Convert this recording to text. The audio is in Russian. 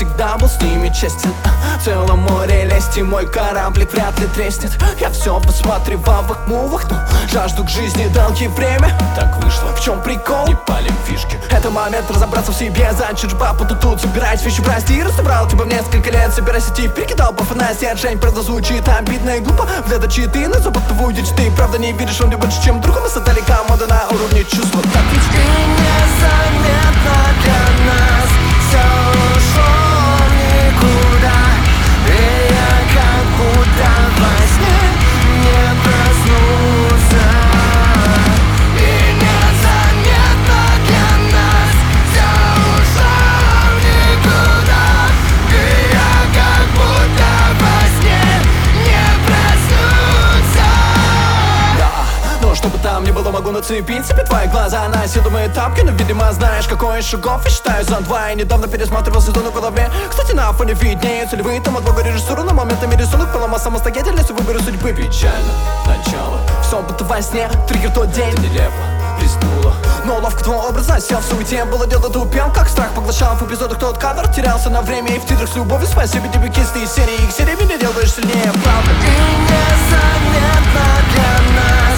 всегда был с ними честен. В целом море лести, мой кораблик вряд ли треснет. Я все посматривал в их мувах, но жажду к жизни дал ей время. Так вышло, в чем прикол? Не палим фишки. Это момент разобраться в себе. Зачем же папа тут собирать вещи в расти? Разобрал тебя в несколько лет, собирайся идти. Перекидал по фантазии, Жень, правда звучит обидно и глупо. Взгляда читы на заботовую дичь. Ты правда не видишь, он не больше, чем друг. Мы создали команду на уровне чувства. Так ведь и незаметно для нас все ушло никуда. И я как будто во сне не проснулся. И незаметно для нас все ушло никуда. И я как будто во сне не проснуться. Да, но что бы там ни было, могу нацепить себе твои глаза на силу мои тапки. Но, видимо, знаешь, какой из шагов я считаю за два. Я недавно пересматривал сезон в голове. Кстати, на фоне виднеются львы. Там от бога режиссуру, на моментами рисунок. Полома самостоятельность в выборе судьбы. Печально, начало. Все будто во сне, триггер тот день. Нелепо, блеснуло. Но ловко твой образ засел в суете. Было дело тупел, как страх поглощал в эпизодах тот кадр. Терялся на время и в титрах с любовью. Спасибо тебе, кисты из серии. Их сериями не делаешь сильнее, правда. И незаметно для нас